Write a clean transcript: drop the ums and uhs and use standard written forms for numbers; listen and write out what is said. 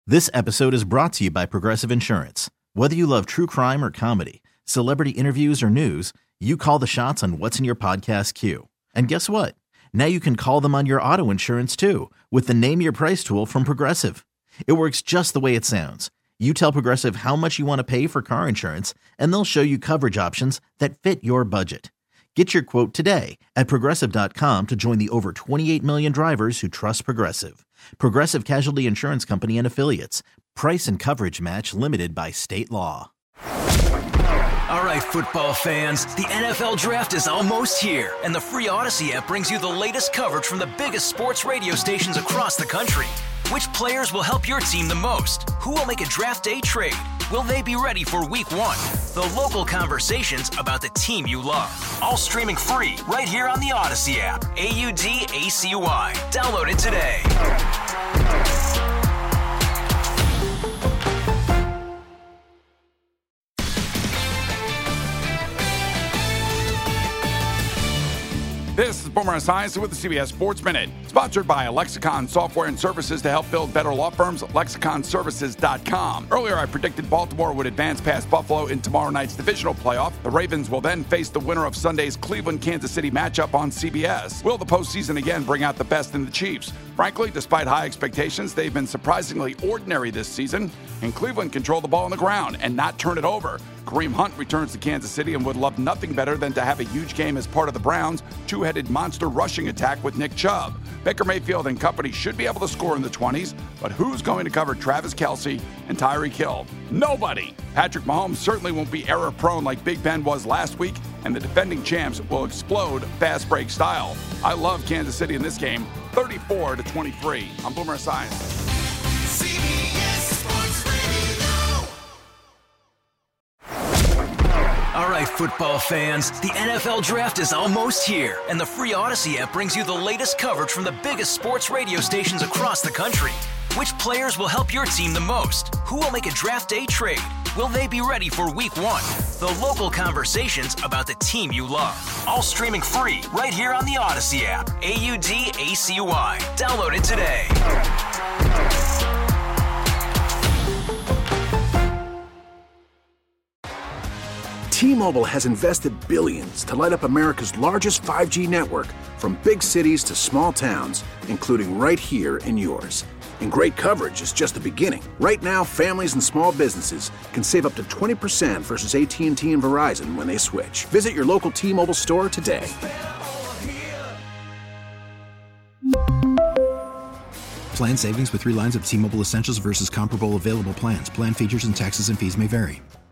This episode is brought to you by Progressive Insurance. Whether you love true crime or comedy, celebrity interviews or news, you call the shots on what's in your podcast queue. And guess what? Now you can call them on your auto insurance too with the Name Your Price tool from Progressive. It works just the way it sounds. You tell Progressive how much you want to pay for car insurance, and they'll show you coverage options that fit your budget. Get your quote today at Progressive.com to join the over 28 million drivers who trust Progressive. Progressive Casualty Insurance Company and Affiliates. Price and coverage match limited by state law. All right, football fans, the NFL Draft is almost here, and the free Odyssey app brings you the latest coverage from the biggest sports radio stations across the country. Which players will help your team the most? Who will make a draft day trade? Will they be ready for week one? The local conversations about the team you love. All streaming free right here on the Odyssey app. AUDACY. Download it today. This is Boomer Esiason with the CBS Sports Minute, sponsored by Lexicon Software and Services to help build better law firms. LexiconServices.com. Earlier, I predicted Baltimore would advance past Buffalo in tomorrow night's divisional playoff. The Ravens will then face the winner of Sunday's Cleveland-Kansas City matchup on CBS. Will the postseason again bring out the best in the Chiefs? Frankly, despite high expectations, they've been surprisingly ordinary this season, and Cleveland controlled the ball on the ground and not turn it over. Kareem Hunt returns to Kansas City and would love nothing better than to have a huge game as part of the Browns' two-headed monster rushing attack with Nick Chubb. Baker Mayfield and company should be able to score in the 20s, but who's going to cover Travis Kelce and Tyreek Hill? Nobody! Patrick Mahomes certainly won't be error-prone like Big Ben was last week, and the defending champs will explode fast break style. I love Kansas City in this game, 34-23. I'm Boomer Esiason. All right, football fans, the NFL Draft is almost here, and the free Odyssey app brings you the latest coverage from the biggest sports radio stations across the country. Which players will help your team the most? Who will make a draft day trade? Will they be ready for week one? The local conversations about the team you love. All streaming free right here on the Odyssey app. AUDACY. Download it today. T-Mobile has invested billions to light up America's largest 5G network, from big cities to small towns, including right here in yours. And great coverage is just the beginning. Right now, families and small businesses can save up to 20% versus AT&T and Verizon when they switch. Visit your local T-Mobile store today. Plan savings with 3 lines of T-Mobile Essentials versus comparable available plans. Plan features and taxes and fees may vary.